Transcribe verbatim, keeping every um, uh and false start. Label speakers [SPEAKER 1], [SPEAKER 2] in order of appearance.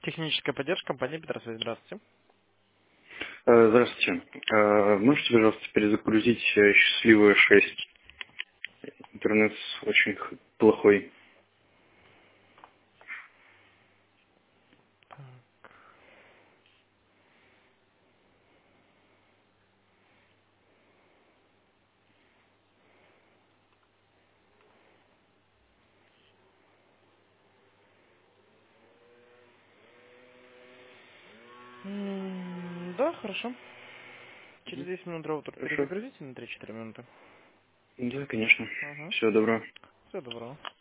[SPEAKER 1] Техническая поддержка компании Петросвязь. Здравствуйте.
[SPEAKER 2] Э, Здравствуйте. Э, Можете, пожалуйста, перезагрузить э, счастливую шесть? Интернет очень х- плохой.
[SPEAKER 1] М, Да, хорошо. Через
[SPEAKER 2] Мгм.
[SPEAKER 1] десять минут роутер
[SPEAKER 2] Хорошо.
[SPEAKER 1] перезагрузите на три-четыре минуты.
[SPEAKER 2] Да, конечно.
[SPEAKER 1] Ага.
[SPEAKER 2] Всего доброго.
[SPEAKER 1] Всего доброго.